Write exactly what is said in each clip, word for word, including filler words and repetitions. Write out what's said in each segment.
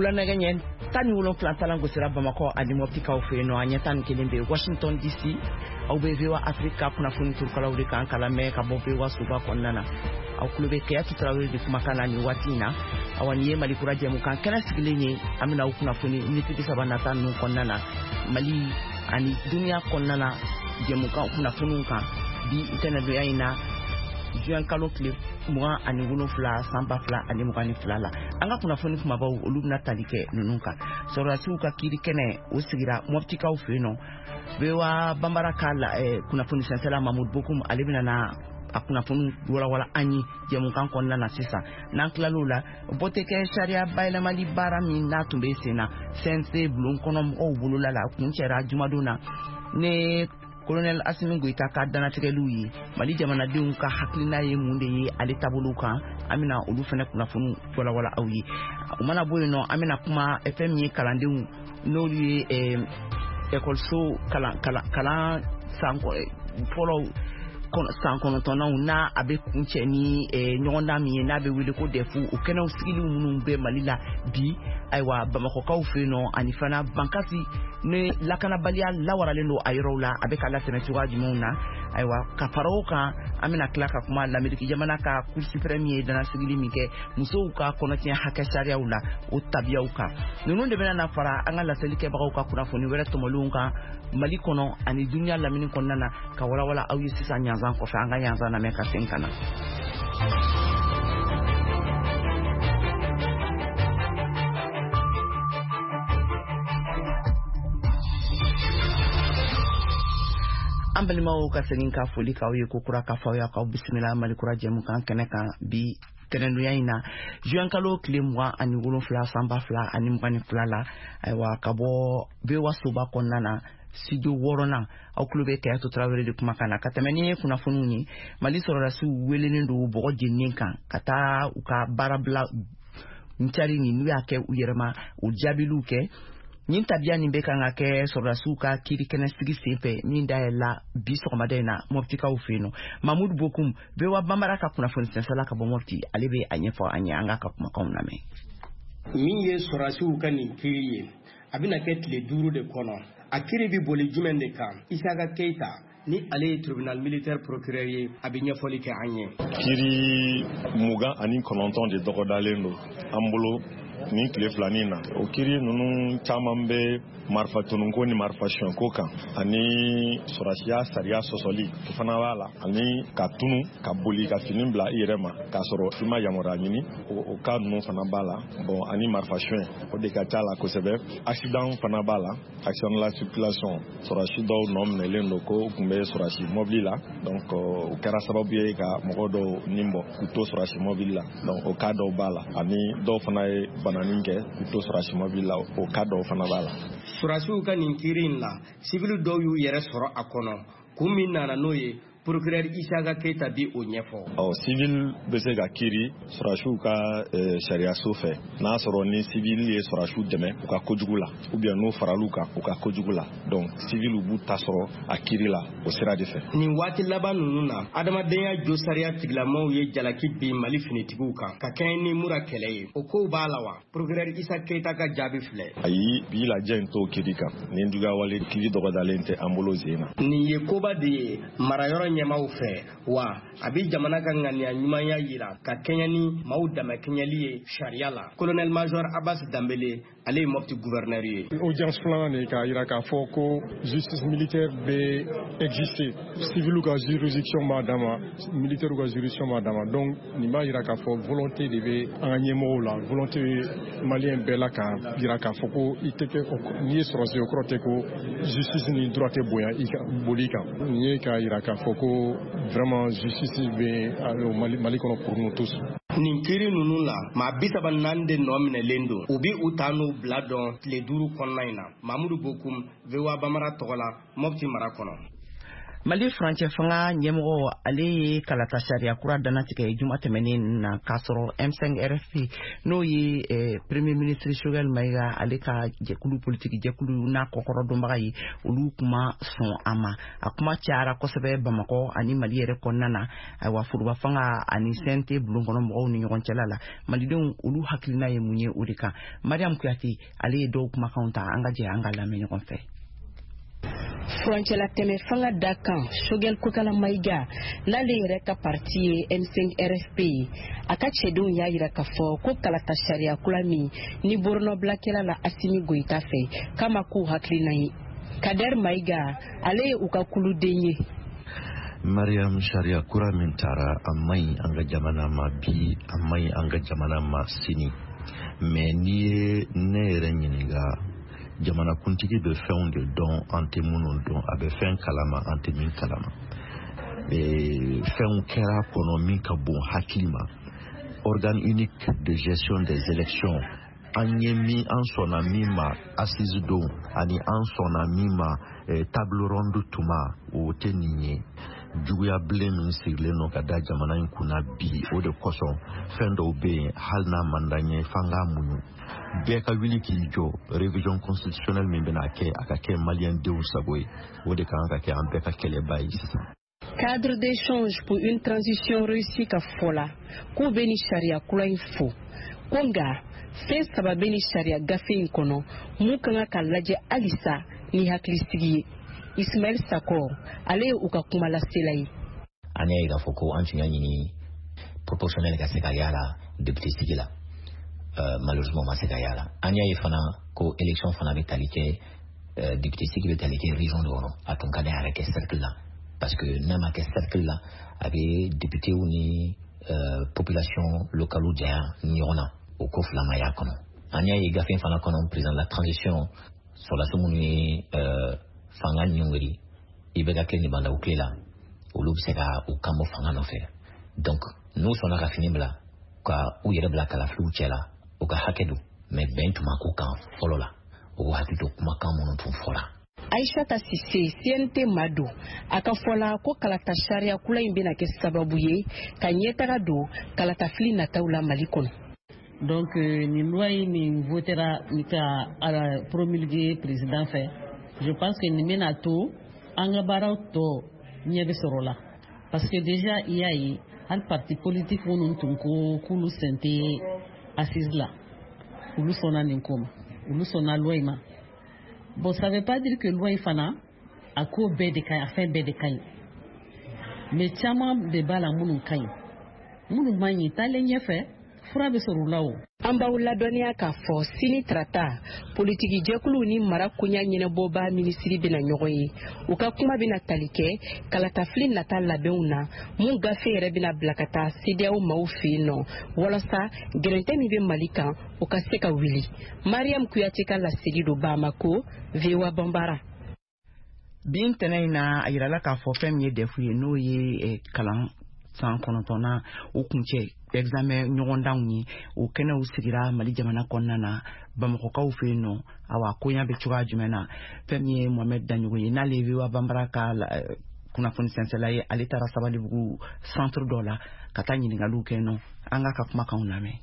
Fulanɛgɛ tan ni wolonwula talan gosira Bamakɔ ani Moptikaw fɛ yen nɔ a ɲɛ tan ni kelen bɛ Washington D C aw bɛ V O A Africa kunnafoni turukalaw de kan kala mɛ ka bɔ V O A soba kɔnɔna na aw kulo bɛ Keyatu Tarawele de kumakan na nin waati in na awa ni ye Mali kura jɛmukan kɛnɛ sigilen ye an bɛna aw kunnafoni miniti bi saba nata ninnu kɔnɔna na Mali ani duniya kɔnɔna na jɛmukan kunnafoniw kan bi ntɛnɛdonya in na juin kalo tile mugan ani wolonwula san ba fila ani mugan ni fila la an ka kunnafoni kumabaw olu bɛna tali kɛ ninnu kan sɔrɔdasiw ka kiiri kɛnɛ o sigira Moptikaw fɛ yen nɔ V O A Banbara ka kunnafoni sɛnsɛla Mamudu Bokum ale bɛna na a kunnafoni walawala an ye jɛmukan kɔnɔna na sisan n'an tilal'o la bɔ tɛ kɛ sariya bayɛlɛmali baara min n'a tun bɛ sen na C N C bulon kɔnɔ mɔgɔw bolola la kun cɛra jumadon na ne Colonel Assimi Goïta ka danatigɛliw ye Mali jamanadenw ka hakilina ye mun de ye ale taabolo kan an bɛna olu fana kunnafoni walawala aw ye o mana bɔ yen nɔ an bɛna kuma fɛn min ye kalandenw n'olu ye ekɔliso kalan kalan kalan san fɔlɔ san kɔnɔntɔnnaw n'a a bɛ kun cɛ ni ɲɔgɔndan min ye n'a bɛ wele ko defu o kɛnɛw sigiliw minnu bɛ Mali la bi ayiwa Bamakɔkaw fɛ yen nɔ ani fana bankasi ne lakanabaliya lawaralen don a yɔrɔw la a bɛ ka latɛmɛ cogoya jumɛnw na ayiwa ka fara o kan an bɛna tila ka kuma l'Amérique jamana ka Cour suprême ye danasigili min kɛ musow ka kɔnɔtiɲɛ hakɛ sariyaw la o tabiyaw kan ninnu de bɛna na fara an ka laselikɛbagaw ka kunnafoni wɛrɛ tɔmɔlenw kan Mali kɔnɔ ani duniya lamini kɔnɔna na ka walawala aw ye sisan ɲanzan kɔfɛ an ka ɲanzan lamɛn ka sen kana an balimaw ka segin ka foli k'aw ye ko kura ka fɔ aw ye k'aw bisimila Mali kura jɛmukan kɛnɛ kan bi tɛnɛndonya in na juin kalo tile mugan ani wolonwula san ba fila ani mugan ni fila la ayiwa ka bɔ V O A soba kɔnɔna na studio wɔɔrɔnan aw kulo bɛ Keyatu Tarawele de kumakan na ka tɛmɛ ni kunnafoniw ye Mali sɔrɔdasiw welelen don bɔgɔ jeninen kan ka taa u ka baarabila ncari nin n'u y'a kɛ u yɛrɛ ma u jaabiliw kɛ nin tabiya nin bɛ kan ka kɛ sɔrɔdasiw ka kiiri kɛnɛ sigi senfɛ min dayɛlɛla bi sɔgɔmada in na Moptikaw fɛ yen nɔ Mamudu Bokum V O A Banbara ka kunnafoni sɛnsɛla ka bɔ Mopti ale bɛ a ɲɛfɔ an ye an ka ka kumakanw lamɛn. Min ye sɔrɔdasiw ka nin kiiri ye a bɛna kɛ tile duuru de kɔnɔ a kiiri bɛ boli jumɛn de kan Isaka Keita ni ale ye tribunal militaire procureur ye a bɛ ɲɛfɔli kɛ an ye. Kiiri mugan ani kɔnɔntɔn de dɔgɔdalen don an bolo nin tile filanin na o kiiri ninnu caman bɛ marifa tununko ni marifa siyɛnko kan ani sɔrɔdasiya sariya sɔsɔli o fana b'a la ani ka tunu ka boli ka fini bila i yɛrɛ ma k'a sɔrɔ i ma yamaruya ɲini o ka ninnu fana b'a la bon ani marifa siyɛn o de ka ca la kosɛbɛ accident fana b'a la accident de la circulation sɔrɔdasi dɔw nɔ minɛlen don ko u tun bɛ sɔrɔdasi mobili la donc o kɛra sababu ye ka mɔgɔ dɔw nin bɔ k'u to sɔrɔdasi mobili la donc o cas dɔw b'a la ani dɔw fana ye bananin kɛ k'u to sɔrɔdasi mobili la o cas dɔw fana b'a la. Sɔrɔdasiw ka nin kiiri in la civil dɔw y'u yɛrɛ sɔrɔ a kɔnɔ kun min nana n'o ye procureur Isaka Keita bi o ɲɛfɔ. Ɔ civil bɛ se ka kiiri sɔrɔdasiw ka sariyaso fɛ n'a sɔrɔ ni civil ye sɔrɔdasiw dɛmɛ u ka kojugu la ou bien n'u faral'u kan u ka kojugu la donc civil b'u ta sɔrɔ a kiiri la o sira de fɛ. Nin waati laban ninnu na adamadenya jo sariya tigilamɔgɔw ye jalaki bin Mali finitigiw kan ka kɛɲɛ ni mura kɛlɛ ye o kow b'a la wa procureur Isaka Keita ka jaabi filɛ. Ayi bi lajɛ in t'o kiiri kan nin juguya wale kiiri dɔgɔdalen tɛ an bolo sen na. Nin ye koba de ye marayɔrɔ ɲɛmaw fɛ wa a bɛ jamana ka ŋaniya ɲumanya yira ka kɛɲɛ ni maaw dama kɛɲɛli ye sariya la. Colonel Major Abbas Dambele ale ye Mopti gouverneur ye. Audience filanan de k'a yira k'a fɔ ko justice militaire bɛ exister civil ka juridiction b'a dan ma militaire ka juridiction b'a dan ma donc nin b'a yira k'a fɔ volonté de bɛ an ka ɲɛmɔgɔw la volonté malien bɛɛ la k'a yira k'a fɔ ko i tɛ kɛ n'i ye sɔrɔdasi o kɔrɔ tɛ ko justice ni droit tɛ bonya i ka boli kan nin ye k'a yira k'a fɔ ko vraiment justice bɛ Mali Mali kɔnɔ pour nous tous. Nin kiiri ninnu la maa bi saba naani de nɔ minɛlen don u bi u ta n'u bila dɔn tile duuru kɔnɔna in na Mamudu Bokum V O A Banbara tɔgɔ la Mopti mara kɔnɔ. Mali France fanga nyemgo ale kalata sharia kura danatika juma tɛmɛnen na kasoro M cinq R F P no ye eh, premier ministre Choguel Maïga ale ka jɛkulu politique jɛkulu na kokoro donbaga yi olu kuma son ama akuma cara kosɛbɛ Bamako ani Mali yɛrɛ kɔnɔna na aywa furuba fanga ani C N T bulon kɔnɔ mɔgɔw ni ɲɔgɔn cɛla la malidenw olu hakilina ye mun ye o de kan Mariam Kuyate ale ye dɔw kumakanw ta an ka jɛ an ka lamɛn ɲɔgɔn fɛ. Frontière teme fanga dakan Choguel Kokala Maïga n'ale yɛrɛ ka parti ye M cinq R F P a ka cɛdenw y'a yira k'a fɔ ko kalata sariya kula min ni boronnɔbila kɛla la Assimi Goïta fɛ kama k'u hakilina ye Kader Maïga ale ye u ka kuluden ye. Mariam sariya kura min tara a maɲi an ka jamana ma bi a maɲi an ka jamana ma sini mais n'i ye ne yɛrɛ ɲininka jamana kuntigi bɛ fɛnw de dɔn an tɛ minnu dɔn a bɛ fɛn kalama an tɛ min kalama fɛnw kɛra kɔnɔ min ka bon hakili ma organe unique de gestion des élections an ye min an sɔnna min ma assise don ani an sɔnna min ma table ronde tuma o tɛ nin ye juguya bilen min sigilen no ka da jamana in kunna bi o de kosɔn fɛn dɔw bɛ yen hali n'a man d'an ye f'an k'a muɲu bɛɛ ka wuli k'i jɔ révision constitutionnelle min bɛna kɛ a ka kɛ maliyɛn denw sago ye o de kan ka kɛ an bɛɛ ka kɛlɛba ye sisan. Cadre d'échange pour une transition réussie ka fola ko bɛ ni sariya kura in fo ko nka fɛn saba bɛ ni sariya gafe in kɔnɔ mun kan ka lajɛ halisa ni hakilisigi ye. Ismaël Sakor ale ye u ka kuma lasela ye. An y'a ye k'a fɔ ko an tun y'a ɲini proportionnel ka se ka y'a la député sigi la malheureusement ma se ka y'a la an y'a ye fana ko élection fana bɛ tali kɛ député sigi bɛ tali kɛ région dɔ kɔnɔ a tun ka di a yɛrɛ kɛ cercle la parce que n'a ma kɛ cercle la a bɛ député ni population locale janya ni ɲɔgɔn na o ko fila ma y'a kɔnɔ an y'a ye gafe fana kɔnɔ président de la transition sɔrɔdasi minnu ye fanga ɲɔngiri i bɛ ka kɛ nin banda u tile la olu bɛ se ka u kan bɔ fanga nɔfɛ donc n'u sɔnna ka fini bila ka u yɛrɛ bila kalafiliw cɛ la u ka hakɛ don mais bɛn tun ma k'u kan fɔlɔ la u k'u hakili to kumakan minnu tun fɔra. Aïssata Cissé C N T Mado a ka fɔla ko kalata sariya kula in bɛna kɛ sababu ye ka ɲɛtaga don kalatafili nataw la Mali kɔnɔ. Donc nin loi in nin votera ni ka promulguer président fɛ je pense que nin bɛna to an ka baaraw tɔ ɲɛ bɛ sɔrɔ la parce que déjà i y'a ye hali parti politique minnu tun ko k'olu sen tɛ assise la olu sɔnna nin ko ma olu sɔnna loi in ma bon ça veut pas dire que loi in fana a ko bɛɛ de ka ɲi a fɛn bɛɛ de ka ɲi mais caman de b'a la minnu ka ɲi minnu man ɲi taalen ɲɛfɛ fura bɛ sɔrɔ u la o. An b'aw ladɔnniya k'a fɔ sini tarata politiki jɛkulu ni mara koɲa ɲɛnabɔba minisiri bɛna ɲɔgɔn ye u ka kuma bɛna tali kɛ kalatafili nata labɛnw na mun gafe yɛrɛ bɛna bila ka taa C D A O maaw fɛ yen nɔ walasa gɛrɛntɛ min bɛ Mali kan o ka se ka wuli. Mariam Kuyate ka laseli don Bamako V O A Bambara. Bin tɛnɛ in na a yirala k'a fɔ fɛn min ye defu ye n'o ye kalan san kɔnɔntɔnna o kuncɛ examen ɲɔgɔndanw ye o kɛnɛw sigira Mali jamana kɔnɔna na Bamakɔkaw fɛ yen nɔ awa koɲa bɛ cogoya jumɛn na fɛn min ye Mohamed Danyogo ye n'ale V O A Bambara ka kunnafoni sɛnsɛnla ye ale taara Sabalibugu centre dɔ la ka taa ɲininkaliw kɛ nɔ an ka ka kumakanw lamɛn.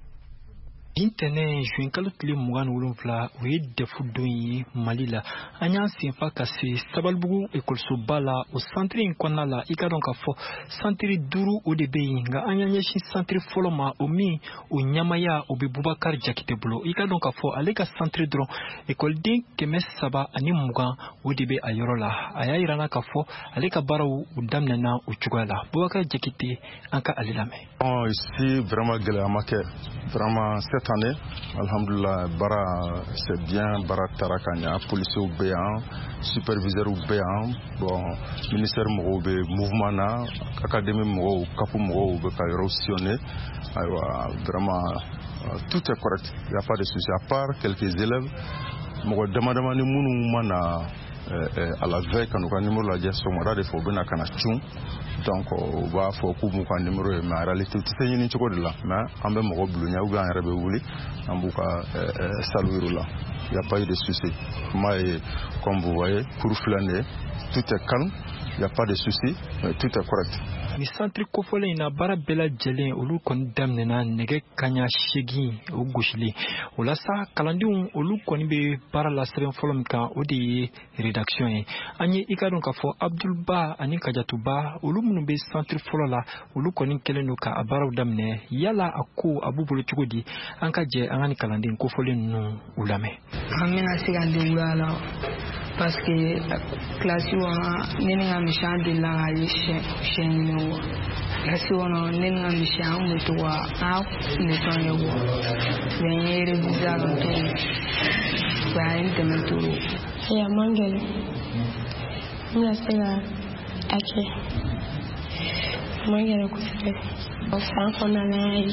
Intɛnɛn juin kalo tile mugan ni wolonwula o ye defu don ye Mali la an y'an senfa ka se Sabalibugu ekɔlisoba la o santiri in kɔnɔna la i ka dɔn k'a fɔ santiri duuru o de bɛ yen nka an y'an ɲɛsin santiri fɔlɔ ma o min o ɲamaya o bɛ Bubakari Jakite bolo i ka dɔn k'a fɔ ale ka santiri dɔrɔn ekɔliden kɛmɛ saba ani mugan o de bɛ a yɔrɔ la a y'a yirana k'a fɔ ale ka baaraw u daminɛna o cogoya la Bubakari Jakite an ka ale lamɛn. Oh, ici vraiment gɛlɛya ma kɛ vraiment cette année alhamdulillah bara c'est bien bara tara ka ɲa policiers bɛ yan superviseurs bɛ yan bon ministère mɔgɔw bɛ mouvement na académie mɔgɔw kapu mɔgɔw bɛ ka yɔrɔ sillonner ayiwa vraiment euh, tout est correct il y a pas de souci à part quelques élèves mɔgɔ dama dama ni minnu ma na à la veille ka n'u ka numéro lajɛ sɔgɔmada de fɛ u bɛ na ka na cun donc u b'a fɔ k'u b'u ka numéro ye mais en réalité u tɛ se ɲini cogo de la mais an bɛ mɔgɔ bulon ou bien an yɛrɛ bɛ wuli an b'u ka salle yir'u la il y a pas eu de souci kuma ye comme vous voyez cours filɛ nin ye tout est calme il n'y a pas de souci, tout est correct. Ni centre kofole ina bara bela jelen olu kon damnena nege kanya shegi o goshili ola sa kalandiun olu kon be bara la seren folom kan o de rédaction e anye ikadon ka fo Abdul Ba ani Kajatuba olu munu be centre folola olu kon keleno ka abara damne yala akko abubulu chugodi anka je angani kalandin kofole no ulame amina siga de ulala parce que classe wana nenga mishandi la yeshe shenyo classe wana nenga mishangu tuwa au netonye wo venyere bizaro to ba intemeturu ya mangelo ngasega ake mangelo kusebe osanko na nai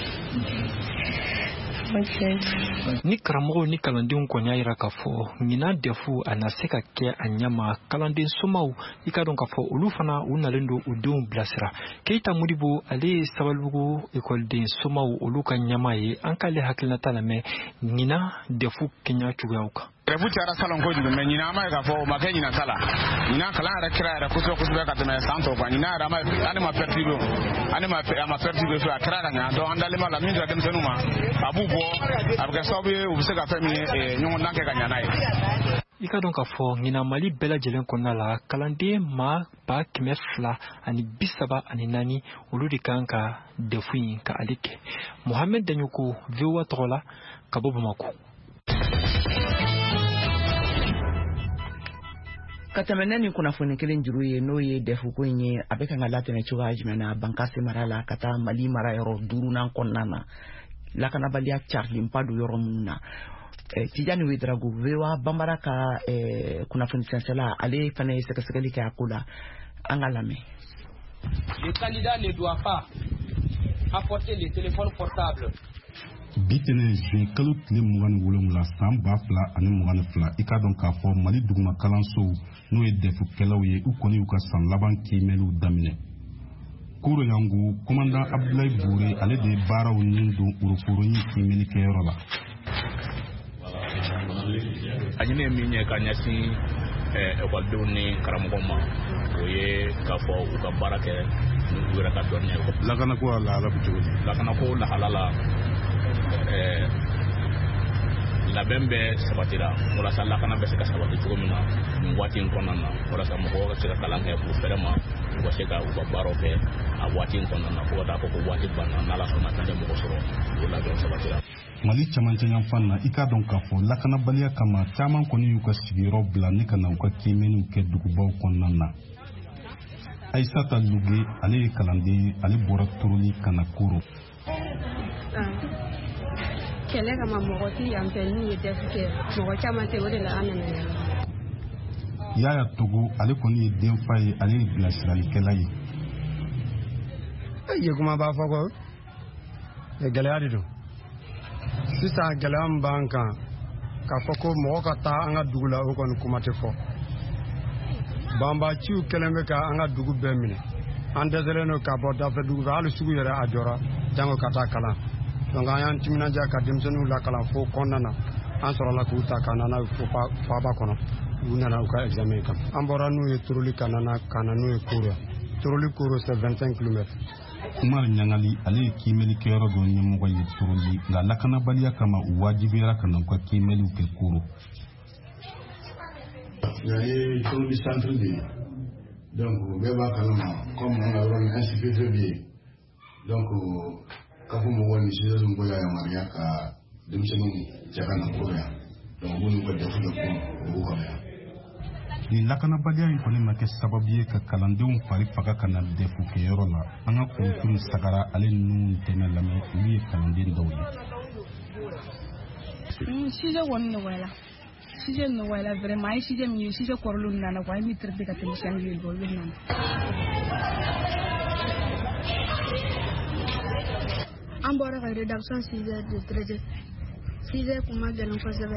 ni karamo ni kalandin konya ira kafo ngina defu anaseka ke anyama kalandin somau ikadon kafo ulufana unalendo udum blasira keita mudibo ale sabalugo école de somau uluka nyama ye ankale hakilna talame ngina defu kenya chugauka rebuti ara salon ko dibe nyina ma ka fo makenyi na sala nyina kala ara kira ara kuso kuso ka teme santo kwa nyina ara ma ani ma pertibo ani ma ma pertibo so akra na do andale ma la minja dem senuma abubo abga sobe ubise ka femi nyongo nanke ka nyana ika donc afo ngina mali bela jelen konala kalande ma ba kemefla ani bisaba ani nani uludi kanka defuin ka alike Mohamed Danyuko viwa tola kabobo mako katamene kuna fone kelen juru ye no ye defu ko nye abeka ngala tene chuga ajmena bankase marala kata mali mara yoro duru nan konnana la kana balia Charlie mpadu yoro munna eh, tijani widrago vewa bambara ka eh, kuna fone sensela ale fane sekasekeli ka akula angalame. Le candidat ne doit pas apporter les téléphones portables. Bitene juin kalo tile mugan wolonwula san ba fila ani mugan fila i ka dɔn k'a fɔ mali duguma kalansow n'o ye defukɛlaw ye u kɔni y'u ka san laban kiimɛliw daminɛ kuro yangu commandant Abdoulaye Bouré ale de ye baaraw nin don uruforoɲi kiimɛlikɛyɔrɔ la a ɲini ye min ye ka ɲɛsin ekɔlidenw ni karamɔgɔw ma o ye k'a fɔ u ka baara kɛ ni u yɛrɛ ka dɔnniya ye lakanako a lahala bɛ cogo di lakanako lahala la labɛn bɛ sabatira walasa lakana bɛ se ka sabati cogo min na nin waati in kɔnɔna na walasa mɔgɔw ka se ka kalan kɛ k'u fɛrɛ ma u ka se ka u ka baaraw kɛ a waati in kɔnɔna na fo ka taa fɔ ko waati banna n'ala sɔnna ka tɛ mɔgɔ sɔrɔ o labɛn sabatira mali camancɛ yan fan na i k'a dɔn k'a fɔ lakanabaliya kama caman kɔni y'u ka sigiyɔrɔ bila ni ka na u ka kiimɛniw kɛ dugubaw kɔnɔna na Aïssata Luge ale ye kalanden ale bɔra Toroli ka na Koro kɛlɛ kama mɔgɔ tɛ yan fɛ n'u ye defu kɛ mɔgɔ caman tɛ o de la an nana yan Yaya Togo ale kɔni ye denfa ye ale ye bilasiralikɛla ye ye kuma b'a fɔ ko gɛlɛya de don sisan gɛlɛya min b'an kan k'a fɔ ko mɔgɔ ka taa an ka dugu la o kɔni kuma tɛ fɔ banbaciw kɛlen bɛ ka an ka dugu bɛɛ minɛ an dɛsɛlen don ka bɔ dafɛ dugu fɛ hali sugu yɛrɛ a jɔra jango ka taa kalan donc an y'an timinanja ka denmisɛnninw lakalan fo kɔnɔna na an sɔrɔla k'u ta ka na n'a ye fo faaba kɔnɔ u nana u ka examen kan an bɔra n'u ye Toroli ka na ka na n'u ye Koro Toroli Koro c'est vingt-cinq kilomètres Umar Nyangali ale ye kiimɛlikɛyɔrɔ dɔ ɲɛmɔgɔ ye Toroli nka lakanabaliya kama u wajibiyara ka na u ka kiimɛliw kɛ Koro yan ye Toroli centre de ye donc bɛɛ b'a kalama comme an ka yɔrɔ min insécurité bɛ yen donc ka fɔ mɔgɔw ni sisan ninnu bɔra yamaruya ka denmisɛnninw cɛ ka na Koro yan donc u n'u ka defu de kɔnɔ o b'u kɔnɔ yan ni lakanabaliya in kɔni ma kɛ sababu ye ka kalandenw fari faga ka na defu kɛyɔrɔ la an ka kunfin sagara ale ninnu tɛmɛ lamɛn olu ye kalanden dɔw ye sujet kɔni nɔgɔyala sujet nɔgɔyala vraiment a ye sujet min ye sujet kɔrɔlenw nana quoi an bɛ traiter ka tɛmɛ sujet min ye olu nana an bɔra ka rédaction sujet de traiter sujet kun ma gɛlɛn kosɛbɛ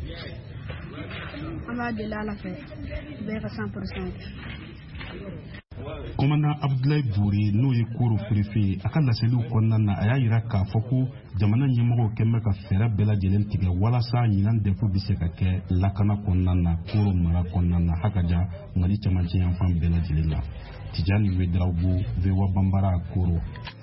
an b'a deli ala fɛ bɛɛ ka cent pour cent Commandant Abdoulaye Bouri n'o ye koro préfet a ka laseliw kɔnɔna na a y'a yira k'a fɔ ko jamana ɲɛmɔgɔw kɛn bɛ ka fɛɛrɛ bɛɛ lajɛlen tigɛ walasa ɲinan defu bɛ se ka kɛ lakana kɔnɔna na koro mara kɔnɔna na hakaja Mali cɛmancɛ yan fan bɛɛ lajɛlen na. Tijani Wedraogo, V O A Bambara Koro.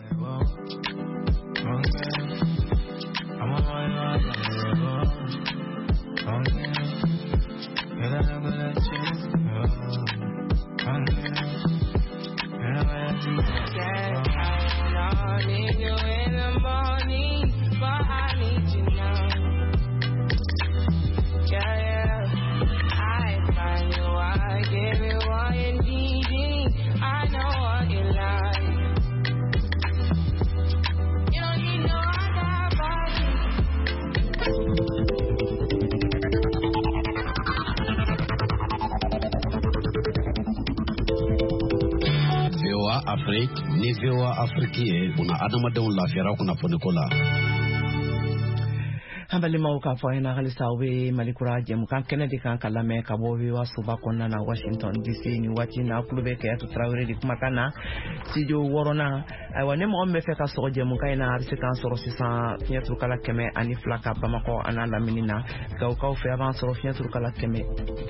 Afrique ni V O A Afrique ye una adamadenw lafiyara kunnafoni ko la. Hambali mauka fo ina halisa we malikura jemukan Kennedy kan kalame kabo we wa suba konna na Washington D C ni wati na kulube ke atu Traoré di kumakana studio worona ay wane mo me fe ka so jemukan ina arse kan soro sisan fietru kala keme ani flaka Bamako anala minina kaw kaw fe avant soro fietru kala keme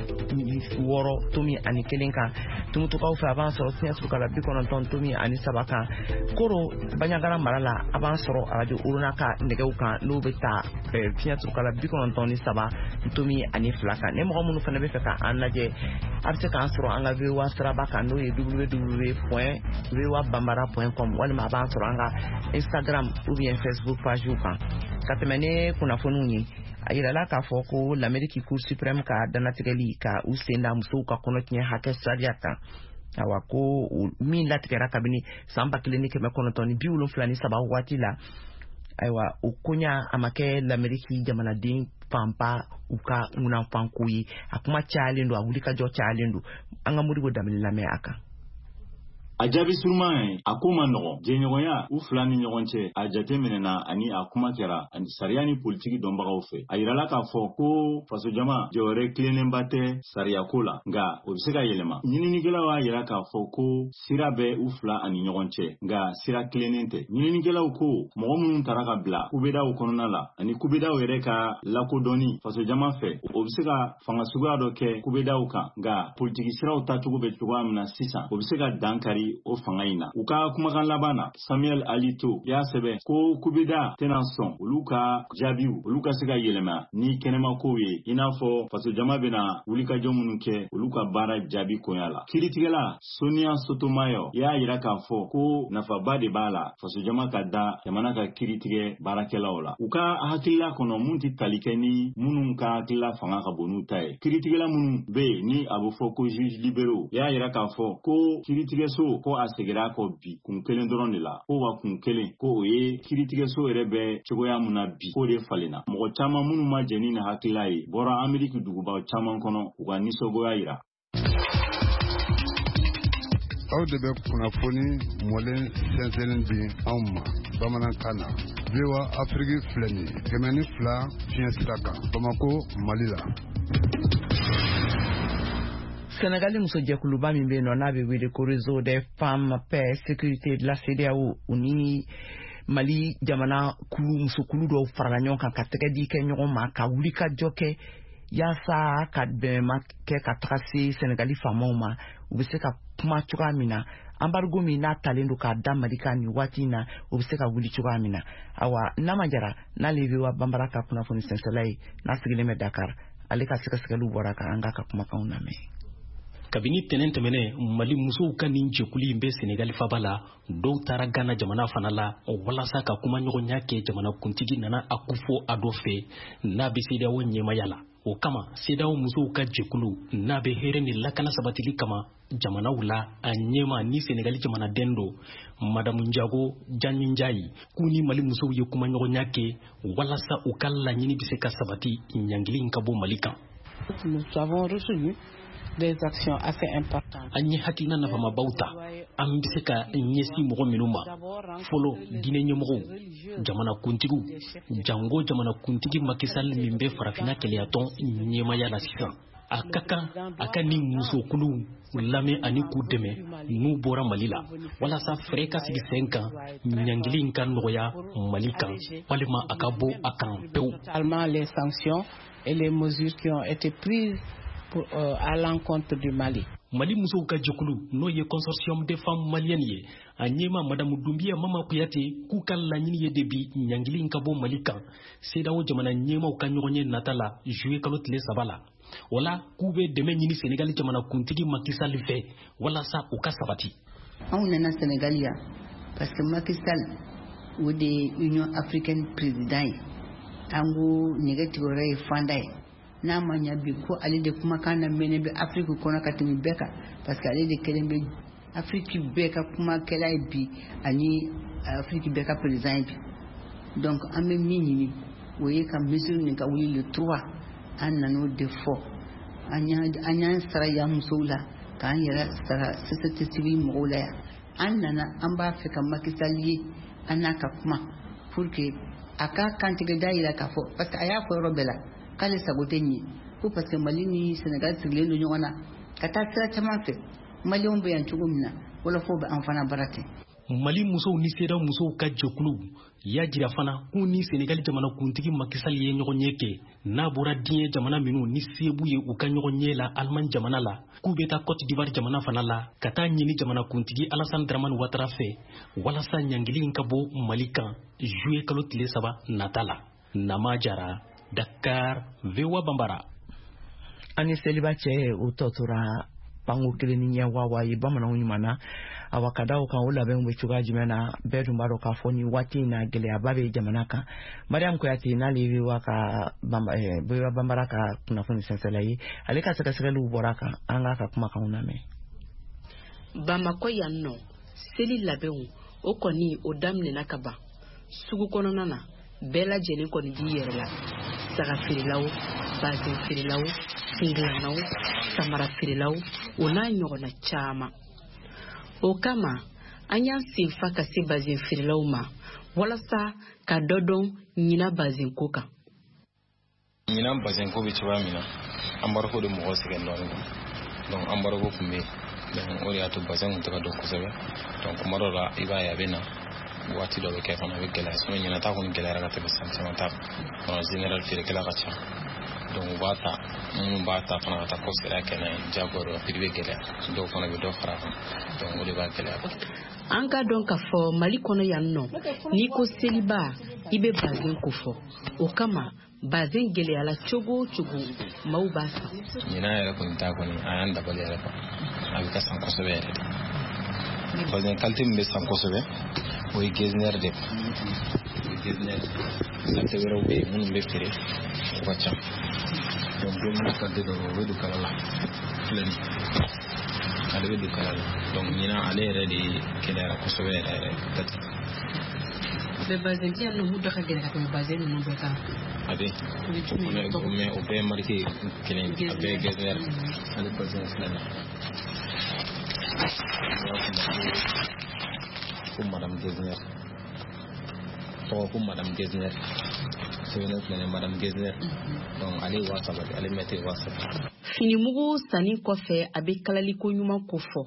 woro tumi ani kelinka tumu to kaw fe avant soro fietru kala bikonon ton tumi ani sabaka koro banyagara marala avant soro radio urunaka ndegeuka no beta fiatu kala bikonon toni saba tumi ani flaka ne mo munu fana be feka anaje abse kan soro anga V O A straba kan no w w w point v o a bambara point com wala ma ban soro anga Instagram ou bien Facebook page kan katemene kuna fonuni ayira la ka foko l'Amérique Cour suprême ka danatigeli ka usenda muso ka konotnya hake sadiata awako min latikera kabini samba clinique me konotoni biulu flani saba wati la aywa ukunya amake l'Amérique jamana din pampa uka una pankuyi akuma challenge awulika jo challenge anga muri go damini la me aka Ajabi surman akuma nogo jenyoya u flani nyogonche ajate menena ani akuma kera ani sariani politiki dombaga ofe ayirala ka fo ko faso jama jore klenen bate saria kola nga obisega yelema nyini nigela wa yira ka fo ko sirabe u fla ani nyogonche nga sira klenente nyini nigela ko mo mun taraka bla kubeda u konona la ani kubeda were ka lakodoni faso jama fe obisega fanga suga doke kubeda u ka nga politiki sira utatugo be tuwa mna sisa obisega dankari o fangaina uka kumakan labana Samuel Alito ya sebe ko kubida tenanson uluka jabiu uluka sega yelema ni kenema kowe inafo faso jama bena ulika jomunuke uluka bara jabi konyala kiritigela Sonia Sotomayor ya yiraka fo ko nafa bade bala faso jama kada yamana ka kiritige barakela ola uka hakilla kono munti talikeni mununka hakilla fanga ka bonu tay kiritigela munu be ni abofo ko juge libéraux ya yiraka fo ko kiritige so ko asegera ko bi kun kelen doron de la ko wa kun kelen ko oye kiritige so erebe chogoya muna bi ko de falena mo chama munu ma jeni na hakilai bora America duguba chama kono uga nisogoya ira aw de be kunafoni molen senselen bi amma bamanan kana V O A Afrique flani kemeni fla fiensitaka Bamako Malila Sénégalais muso jekuluba min be no na be wele ko réseau des femmes paix sécurité de la C D A O uni Mali jamana kulu muso kulu do farala ɲɔgɔn kan ka tɛgɛ di kɛ ɲɔgɔn ma ka wuli ka jɔ kɛ yaasa ka bɛnma kɛ ka taga se Sénégali faamaw ma u bɛ se ka kuma cogoya min na embargo min n'a talen do k'a da Mali kan nin waati in na u bɛ se ka wuli cogoya min na awa n'a ma jara n'ale V O A Bambara ka kunnafoni sɛnsɛla ye n'a sigilen bɛ Dakar ale ka sɛgɛsɛgɛliw bɔra kan an ka ka kumakanw lamɛn. Kabini tenen tɛmɛnɛ Mali musow ka nin jɛkulu in bɛ Senegal faba la dɔw taara Ghana jamana fana la walasa ka kuma ɲɔgɔnya kɛ jamana kuntigi nana a kufo a dɔ fɛ n'a bɛ C D A O ɲɛmaya la o kama C D A O musow ka jɛkulu n'a bɛ hɛrɛ ni lakana sabatili kama jamanaw la a ɲɛma ni Senegal jamanaden do Madame Ndiago Janminjayi k'u ni Mali musow ye kuma ɲɔgɔnya kɛ walasa u ka laɲini bɛ se ka sabati ɲangili in ka bɔ Mali kan. Nous avons reçu des actions assez importantes. Anyi hakina na fama bauta ambiseka nyesi mɔgɔ minnu ma folo diinɛ ɲɛmɔgɔw jamana kuntigiw jango jamana kuntigi Macky Sall min bɛ farafina kɛlɛyatɔn ɲɛmaya la sisan a ka kan a ka ni musokulu lamɛn ani k'u dɛmɛ n'u bɔra Mali la walasa fɛɛrɛ ka sigi sen kan ɲangili in ka nɔgɔya Mali kan walima a ka bɔ a kan pewu. Les sanctions et les mesures qui ont été prises pour, euh, à l'encontre du Mali. Mali musow ka jɛkulu n'o ye consortium des femmes maliennes ye a ɲɛma Madame Doumbia Mama Kuyate k'u ka laɲini ye de bi ɲangili in ka bɔ Mali kan CEDEAO jamana ɲɛmaw ka ɲɔgɔn ye nata la juillet kalo tile saba la. Wala k'u bɛ dɛmɛ ɲini Sénégal jamana kuntigi Macky Sall fɛ walasa u ka sabati. Anw nana Sénégal ya parce que Macky Sall o de Union africaine président ye an ko nɛgɛtigɛyɔrɔ ye fanda ye n'a ma ɲa bi ko ale de kumakan na mɛnɛ bɛ Afrique kɔnɔ ka tɛmɛ bɛɛ kan parce que ale de kelen bɛ Afrique bɛɛ ka kumakɛla ye bi ani Afrique bɛɛ ka président ye bi donc an bɛ min ɲini o ye ka mesure nin ka wuli le trois an nan'o de fɔ an y'an sara yan musow la k'an yɛrɛ sara société civile mɔgɔw la yan an nana an b'a fɛ ka Macky Sall ye an n'a ka kuma pour que a ka kantigɛ da yira k'a fɔ parce que a y'a fɔ yɔrɔ bɛɛ la k'ale sago tɛ ɲɛ ko parce que Mali ni Sénégal sigilen don ɲɔgɔn na ka taa sira caman fɛ Malienw bɛ yan cogo min na wolofaw bɛ an fana baara kɛ. Mali musow ni CEDEAO musow ka jɛkulu y'a jira fana k'u ni Sénégal jamana kuntigi Macky Sall ye ɲɔgɔn ye kɛ n'a bɔra diɲɛ jamana minnu ni se b'u ye u ka ɲɔgɔn ye la Allemagne jamana la k'u bɛ taa Côte d'Ivoire jamana fana la ka taa ɲini jamana kuntigi Alassane Dramane Ouattara fɛ walasa ɲangili in ka bɔ Mali kan juillet kalo tile saba nata la. Nama Jara, Dakar, V O A Bambara. Ani seliba cɛ o tɔ tora panko kelen ni ɲɛ wawa ye bamananw ɲuman na a wa ka da o kan o labɛnw bɛ cogoya jumɛn na bɛɛ dun b'a dɔn k'a fɔ ni waati in na gɛlɛyaba bɛ jamana kan. Mariam Kuyate n'ale ye V O A ka V O A Bambara ka kunnafoni sɛnsɛnla ye ale ka sɛgɛsɛgɛliw bɔra kan an k'a ka kumakanw lamɛn. Bamako yan nɔ seli labɛnw o kɔni o daminɛna ka ban sugu kɔnɔna na bɛɛ lajɛlen kɔni b'i yɛrɛ la saga feerelaw bazin feerelaw fingilannaw samara feerelaw o n'a ɲɔgɔnna caman. O kama an y'an sen fa ka se bazin feerelaw ma walasa ka dɔ dɔn ɲina bazin ko kan. Ɲina bazin ko bɛ cogoya min na an b'a fɔ de mɔgɔ sɛgɛn dɔɔnin donc an b'a fɔ kun bɛ donc o de y'a to bazin kun tɛ ka dɔn kosɛbɛ donc kuma dɔ la i b'a ye a bɛ na waati dɔ bɛ kɛ fana a bɛ gɛlɛya sinon ɲina ta kɔni gɛlɛyara ka tɛmɛ san caman ta kan général feerekɛla ka ca donc u b'a ta minnu b'a ta fana ka taa kɔsɛbɛ kɛnɛ jago dɔ prix bɛ gɛlɛya dɔw fana bɛ dɔ fara kan donc o de b'a gɛlɛya. An ka dɔn k'a fɔ Mali kɔnɔ yan nɔ n'i ko seliba i bɛ bazin ko fɔ o kama bazin gɛlɛyala cogo o cogo maaw b'a san. Ɲina yɛrɛ kɔni ta kɔni a y'an dabali yɛrɛ kan a bɛ ka san kosɛbɛ yɛrɛ de bazin qualité min bɛ san kosɛbɛ o ye Getzner de Getzner qualité wɛrɛw bɛ yen minnu bɛ feere o ka ca donc don min ka de dɔrɔn o bɛ don kala la filɛ nin ale bɛ don kala la donc ɲina ale yɛrɛ de gɛlɛyara kosɛbɛ yɛrɛ yɛrɛ peut-être. Mais bazin bi yan nɔ mun da ka gɛlɛn ka tɛmɛ bazin ninnu bɛɛ kan. A bɛ mais o bɛɛ marqué kelen a bɛɛ Getzner ale bazin filɛ nin ko Madame Getzner tɔgɔ ko Madame Getzner sɛbɛnni filɛ nin Madame Getzner donc ale ye wa saba de ale mɛtiri wa saba. Finimugu sanni kɔfɛ a bɛ kalaliko ɲuman ko fɔ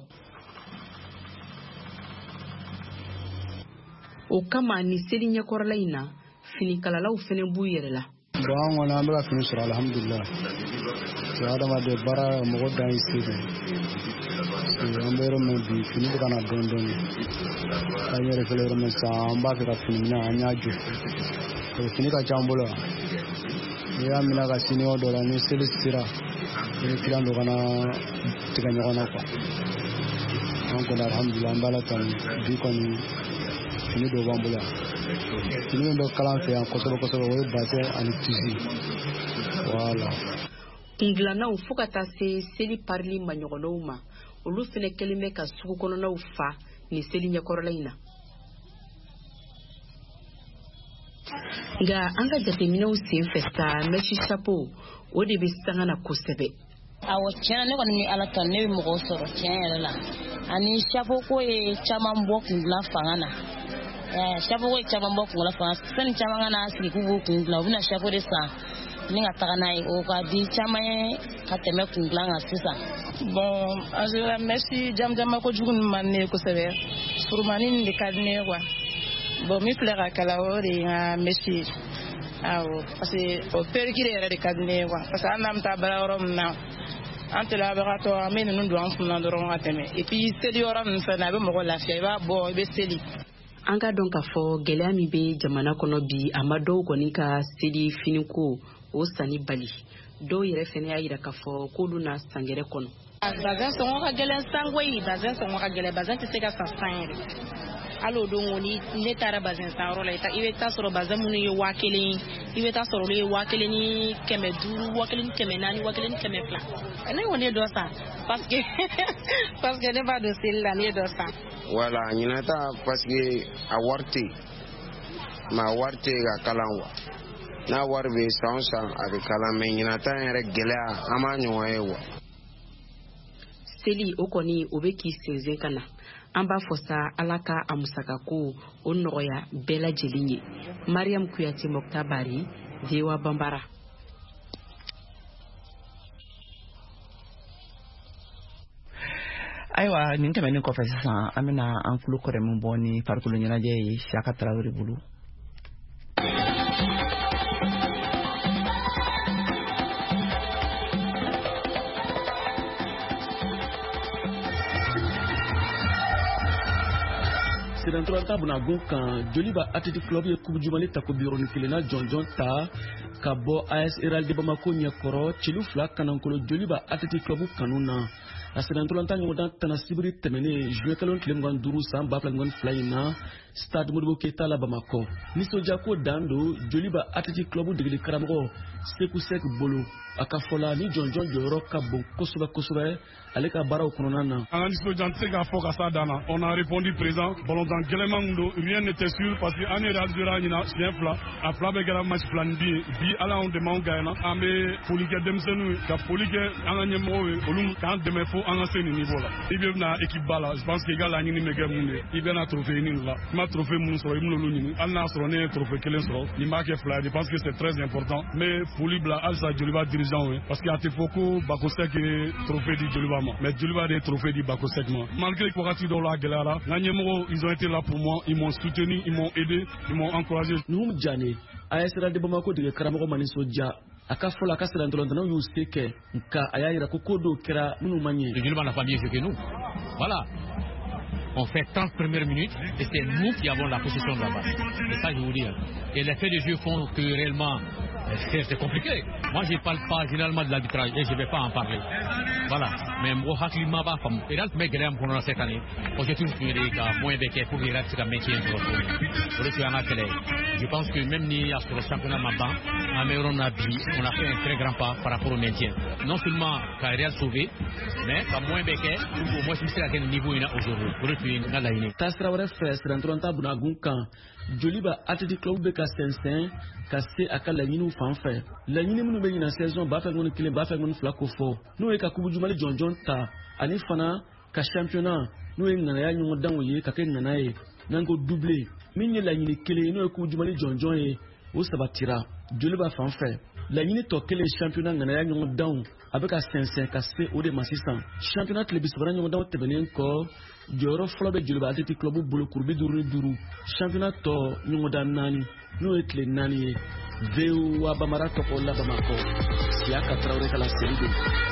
o kama ni seli ɲɛkɔrɔla in na finikalalaw fɛnɛ b'u yɛrɛ la. Bon an kɔni an bɛ ka fini sɔrɔ alhamdulilah adamaden baara mɔgɔ dan ye se de an bɛ yɔrɔ min bi fini bɛ ka na dɔɔnin dɔɔnin an yɛrɛ filɛ yɔrɔ min sisan an b'a fɛ ka fini minɛ an y'a jɔ fini ka ca an bolo yan n'i y'a minɛ ka sini o dɔ la ni seli sera ni kiliyan dɔ kana tigɛ ɲɔgɔn na quoi an kɔni alhamdulilah an b'a la tan bi kɔni fini dɔ b'an bolo yan fini min bɛ kalan fɛ yan kosɛbɛ kosɛbɛ o ye bassin ani tisi voilà. Kungilannaw fo ka taa se seli parili maɲɔgɔnnaw ma olu fɛnɛ kɛlen bɛ ka sugu kɔnɔnaw fa ni seli ɲɛkɔrɔla in na. Nka an ka jateminɛw sen fɛ sa mɛsi chapeau o de bɛ sanga na kosɛbɛ. Awɔ tiɲɛ ne kɔni ni ala ta ne bɛ mɔgɔw sɔrɔ tiɲɛ yɛrɛ la ani chapeau ko ye caman bɔ kungilan fanga na. Chapeau ko ye caman bɔ kungilan fanga sanni caman ka na sigi k'u b'o kungilan u bɛna chapeau de san ni ka taga n'a ye o ka di caman ye ka tɛmɛ kun dilan kan sisan. Bon en général Messi jamjama ko jugu man ne kosɛbɛ surumani nin de ka di ne quoi. Bon mi filɛ ka kala o de nka Messi awɔ parce que o perikiri yɛrɛ de ka di ne quoi parce que an n'an bɛ taa baara yɔrɔ min na an telabagatɔ an bɛ ninnu don an kunna dɔrɔn ka tɛmɛ et puis seli yɔrɔ ninnu fɛnɛ a bɛ mɔgɔ lafiya i b'a bɔ i bɛ seli. An ka dɔn k'a fɔ gɛlɛya min bɛ jamana kɔnɔ bi a ma dɔw kɔni ka seli finiko o sanni bali dɔw yɛrɛ fɛnɛ y'a jira k'a fɔ k'olu na sangɛrɛ kɔnɔ. Bazɛn sɔngɔ ka gɛlɛn san koyi bazɛn sɔngɔ ka gɛlɛn bazɛn tɛ se ka san san yɛrɛ hali o don kɔni ne taara bazɛn san yɔrɔ la i bɛ taa sɔrɔ bazɛn minnu ye waa kelen i bɛ taa sɔrɔ olu ye waa kelen ni kɛmɛ duuru waa kelen ni kɛmɛ naani waa kelen ni kɛmɛ fila ne kɔni ye dɔ san parce que parce que ne b'a dɔn seli la ne ye dɔ san. Wala ɲinɛ ta parce que a wari tɛ yen mais a wari tɛ yen ka kalan wa n'a wari bɛ san o san a bɛ kalan mais ɲinɛ ta yɛrɛ gɛlɛya an b'a ɲɔgɔn ye wa. Seli o kɔni o bɛ k'i sinsin ka na an b'a fɔ sa ala ka a musakako o nɔgɔya bɛɛ lajɛlen ye. Mariam Kuyate Mokta Bari V O A Bambara. Ayiwa nin tɛmɛnen kɔfɛ sisan an bɛna an kulo kɔrɛ min bɔ ni farikolo ɲɛnajɛ ye Siyaka Tarawele bolo. Siranturanta Bunagun kan Joliba Athletic Club ye Coupe du Mali ta ko biɔrɔni kelenna jɔnjɔn ta ka bɔ A S Real de Bamako ɲɛkɔrɔ celu fila kanankolo Joliba Athletic Club kanu na. A Siranturanta ɲɔgɔndan tana sibiri tɛmɛnen juin kalo tile mugan duuru san ba fila mugan fila in na Stade Modibo Keita la Bamako. Nisɔndiyako dan do Joliba Athletic Club degeli karamɔgɔ Seku Sek bolo a ka fɔ la ni jɔnjɔn jɔyɔrɔ ka bon kosɛbɛ kosɛbɛ ale ka baaraw kɔnɔna na. An ka nisɔndiya tɛ se k'a fɔ ka s'a dan na. On a répondu présent. Ballontan gɛlɛman min don rien n'était sûr parce que an yɛrɛ Algérie ɲina siɲɛ fila a fila bɛɛ kɛra match filani bi ye bi ala y'anw dɛmɛ anw gagnera an bɛ foli kɛ denmisɛnninw ye ka foli kɛ an ka ɲɛmɔgɔw ye olu k'an dɛmɛ fo an ka se nin niveau la. I bɛ na équipe ba la je pense que i ka laɲini bɛ kɛ mun de i bɛ na trophée ɲini la i ma trophée minnu sɔrɔ i bɛ n'olu ɲini hali n'a sɔrɔ ne ye trophée kelen sɔrɔ nin b'a kɛ fila ye je pense que c'est très important mais foli bila halisa Joliba dirigeant ye parce que a tɛ fɔ ko Bakosek ye trophée di Joliba ma mais Joliba de ye trophée di Bakosek ma malgré que wagati dɔw la a gɛlɛyara n ka ɲɛmɔgɔw ils ont été là pour moi ils m'ont soutenu ils m'ont aidé ils m'ont encouragé. Nuhum Jane A S Real de Bamako dege karamɔgɔ ma nisɔndiya a ka fɔ la a ka sirantɔlɔntɔnaw y'u se kɛ nka a y'a jira ko ko dɔw kɛra minnu ma ɲɛ. Joliba n'a pas mieux joué que nous. Voilà. On fait trente premières minutes et c'est nous qui avons la possession de la balle. C'est ça que je veux dire. Et les faits de jeu font que réellement c'est compliqué. Moi je ne parle pas généralement de l'arbitrage et je ne vais pas en parler. Voilà. Mais moi je ne sais pas comment. Et là je me gagne pour cette année. J'ai toujours fait des gars moins béqués pour les rester à maintien. Je pense que même ni à ce championnat Maban, à Méron Nabi, on a fait un très grand pas par rapport au maintien. Non seulement qu'à Real sauvé, mais qu'à moins béqués, au moins c'est à quel niveau il y a aujourd'hui. Tasra wɛrɛ fɛ Siranturanta Bunagun kan Joliba Athletic Club bɛ ka sɛnsɛn ka se a ka laɲiniw fan fɛ. Laɲini minnu bɛ ɲina saison ba fila ŋɔni kelen ba fila ŋɔni fila ko fɔ n'o ye ka Coupe du Mali jɔnjɔn ta ani fana ka championnat n'o ye ŋanaya ɲɔgɔndanw ye ka kɛ ŋana ye n'an ko doublé min ye laɲini kelen ye n'o ye Coupe du Mali jɔnjɔn ye o sabatira Joliba fan fɛ. Laɲini tɔ kelen championnat ŋanaya ɲɔgɔndanw a bɛ ka sɛnsɛn ka se o de ma sisan. Championnat tile bi sabara ɲɔgɔndanw tɛmɛnen kɔ jɔyɔrɔ fɔlɔ bɛ Joliba Athletic Club bolo kuru bi duuru ni duuru championnat tɔ ɲɔgɔndan naani n'o ye tile naani ye. V O A Bambara tɔgɔ la Bamakɔ Siyaka Tarawele ka laseli don.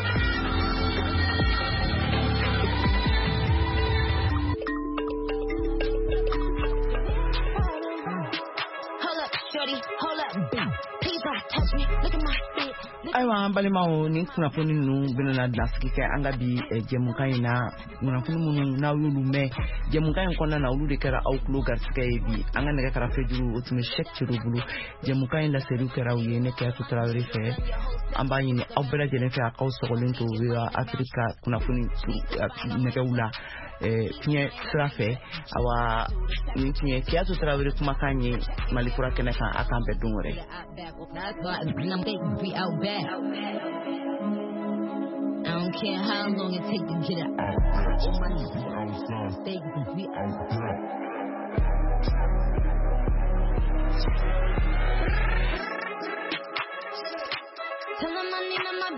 Ayiwa an balimaw ni kunnafoni ninnu bɛna dansigi kɛ an ka bi jɛmukan in na kunnafoni minnu n'aw y'olu mɛn jɛmukan in kɔnɔna na olu de kɛra aw tulo garisɛgɛ ye bi an ka nɛgɛ karafe juru o tun bɛ Sɛki Ciro bolo jɛmukan in laseliw kɛra u ye ne Kiyatu Tarawele fɛ an b'a ɲini aw bɛɛ lajɛlen fɛ a k'aw sɔgɔlen to V O A Afrika kunnafoni nɛgɛw la fiɲɛ sira fɛ awa nin tun ye Kiyatu Tarawele kumakan ye Mali kura kɛnɛ kan a k'an bɛɛ don wɛrɛ. I don't care how long it takes to get it out. Stay we out.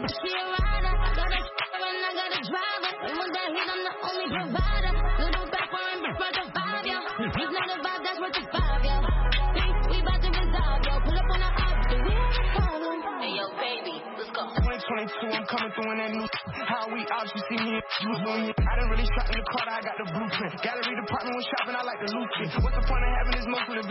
She a rider, I got a and I got a driver. And with that heat, I'm the only provider. Little back for him, before the five, yo. He's not a vibe, that's worth the five, yo. We about to resolve, yo. Pull up on the op, do we have a problem? Hey, yo, baby, let's go. twenty twenty-two, I'm coming through in that new. How we out, you see me, you was on me. I didn't really shot in the car, I got the blueprint. Gallery department was shopping, I like the loot. What's the point of having this most of the